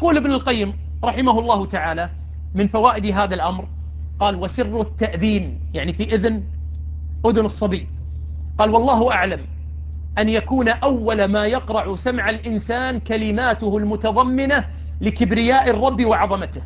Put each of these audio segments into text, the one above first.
يقول ابن القيم رحمه الله تعالى من فوائد هذا الأمر، قال: وسر التأذين، يعني في أذن الصبي، قال: والله أعلم أن يكون أول ما يقرع سمع الإنسان كلماته المتضمنة لكبرياء الرب وعظمته،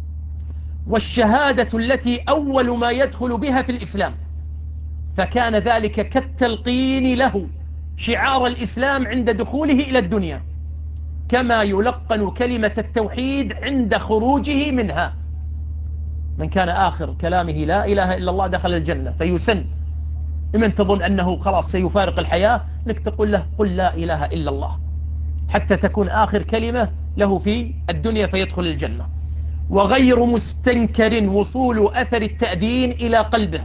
والشهادة التي أول ما يدخل بها في الإسلام، فكان ذلك كالتلقين له شعار الإسلام عند دخوله إلى الدنيا، كما يلقن كلمة التوحيد عند خروجه منها. من كان آخر كلامه لا إله إلا الله دخل الجنة، فيسن لمن تظن أنه خلاص سيفارق الحياة أنك تقول له: قل لا إله إلا الله، حتى تكون آخر كلمة له في الدنيا فيدخل الجنة. وغير مستنكر وصول أثر التأذين إلى قلبه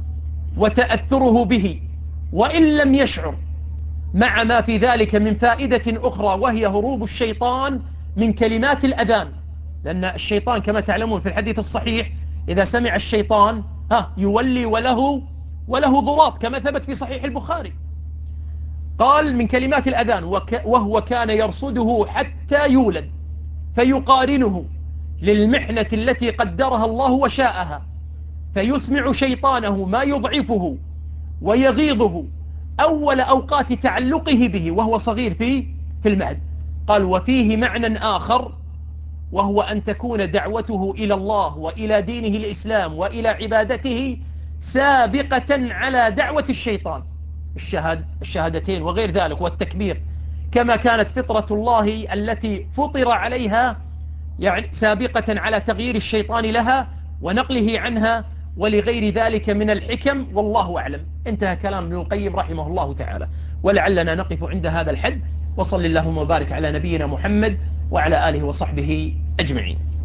وتأثره به وإن لم يشعر، مع ما في ذلك من فائدة أخرى، وهي هروب الشيطان من كلمات الأذان. لأن الشيطان كما تعلمون في الحديث الصحيح إذا سمع الشيطان يولي وله ضراط، كما ثبت في صحيح البخاري. قال: من كلمات الأذان، وهو كان يرصده حتى يولد فيقارنه للمحنة التي قدرها الله وشاءها، فيسمع شيطانه ما يضعفه ويغيظه أول أوقات تعلقه به وهو صغير في المهد. قال: وفيه معنى آخر، وهو أن تكون دعوته إلى الله وإلى دينه الإسلام وإلى عبادته سابقة على دعوة الشيطان، الشهادتين وغير ذلك والتكبير، كما كانت فطرة الله التي فطر عليها يعني سابقة على تغيير الشيطان لها ونقله عنها، ولغير ذلك من الحكم. والله أعلم. انتهى كلام ابن القيم رحمه الله تعالى، ولعلنا نقف عند هذا الحد. وصل اللهم وبارك على نبينا محمد وعلى آله وصحبه أجمعين.